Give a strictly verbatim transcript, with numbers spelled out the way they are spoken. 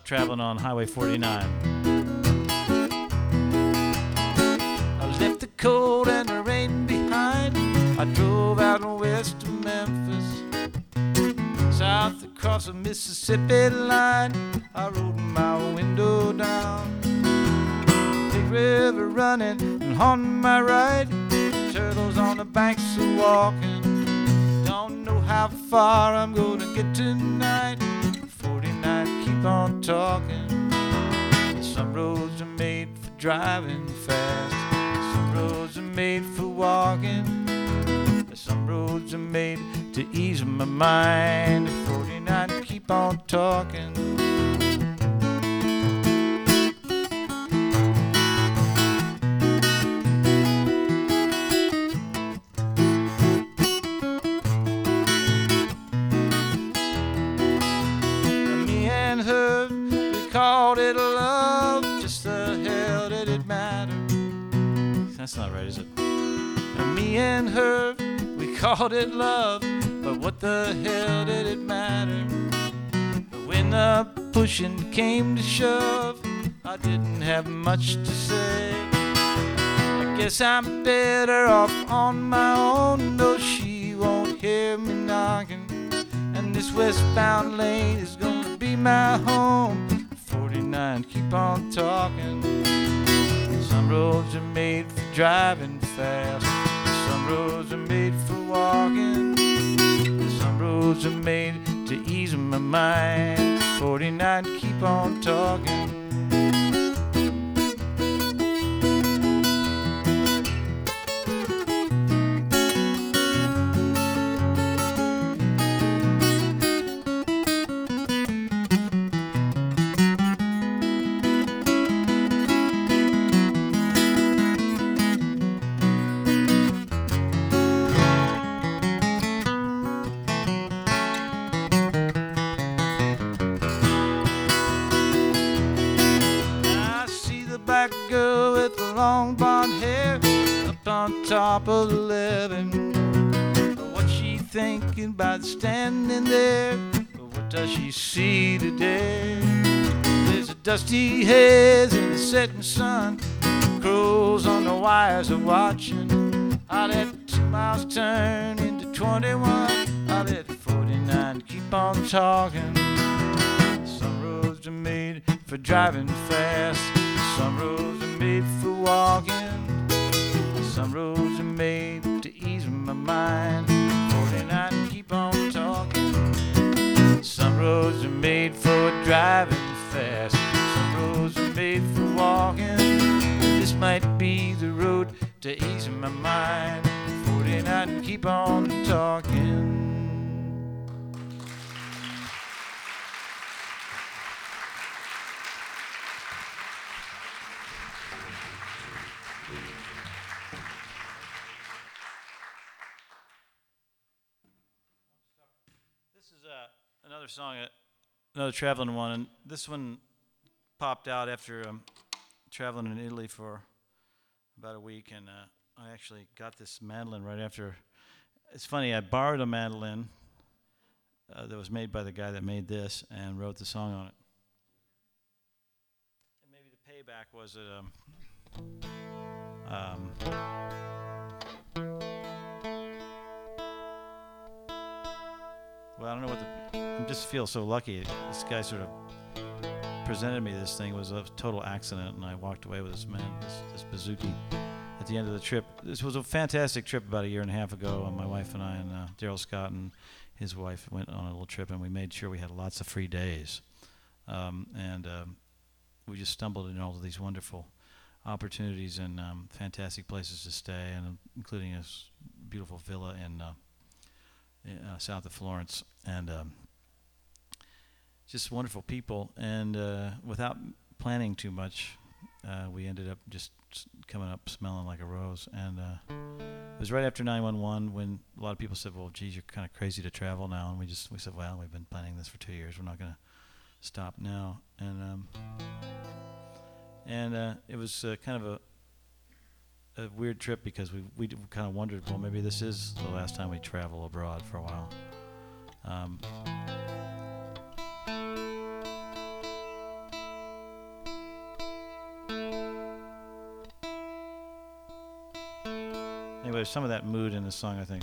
traveling on Highway forty-nine. I left the cold and the rain behind. I drove out west to Memphis, south across the Mississippi line. I rolled my window down, big river running and on my right, turtles on the banks are walking. Don't know how far I'm gonna get tonight. forty-nine, keep on talking. Some roads are made for driving fast, some roads are made for walking, some roads are made to ease my mind. forty-nine, keep on talking. Me and her, we called it love. Just the hell did it matter? That's not right, is it? Me and her, we called it love, but what the hell did it matter? But when the pushing came to shove, I didn't have much to say. I guess I'm better off on my own, though she won't hear me knocking. And this westbound lane is gonna be my home. forty-nine, keep on talking. Some roads are made for driving fast, some roads are made for walking, some roads are made to ease my mind. forty-nine, keep on talking. Black girl with the long blonde hair up on top of the living. What's she thinking about standing there? What does she see today? There's a dusty haze in the setting sun, crows on the wires are watching. I let two miles turn into twenty-one. I let forty-nine keep on talking. Some roads are made for driving fast, some roads are made for walking, some roads are made to ease my mind. forty-nine, keep on talking. Some roads are made for driving fast, some roads are made for walking. This might be the road to ease my mind. forty-nine, keep on talking. Another song, uh, another traveling one, and this one popped out after um, traveling in Italy for about a week, and uh, I actually got this mandolin right after. It's funny, I borrowed a mandolin uh, that was made by the guy that made this and wrote the song on it. And maybe the payback was that um, um, well, I don't know what the. I just feel so lucky. This guy sort of presented me this thing. It was a total accident, and I walked away with this man, this, this Bouzouki, at the end of the trip. This was a fantastic trip about a year and a half ago, and my wife and I and uh, Daryl Scott and his wife went on a little trip, and we made sure we had lots of free days. Um, and um, we just stumbled in all of these wonderful opportunities and um, fantastic places to stay, and uh, including a s- beautiful villa in, uh, in uh, south of Florence. And um, just wonderful people, and uh, without planning too much, uh, we ended up just coming up smelling like a rose. And uh, it was right after nine one one when a lot of people said, well, geez, you're kind of crazy to travel now. And we just we said, well, we've been planning this for two years. We're not going to stop now. And um, and uh, it was uh, kind of a, a weird trip because we we kind of wondered, well, maybe this is the last time we travel abroad for a while. Um, Anyway, there's some of that mood in the song, I think.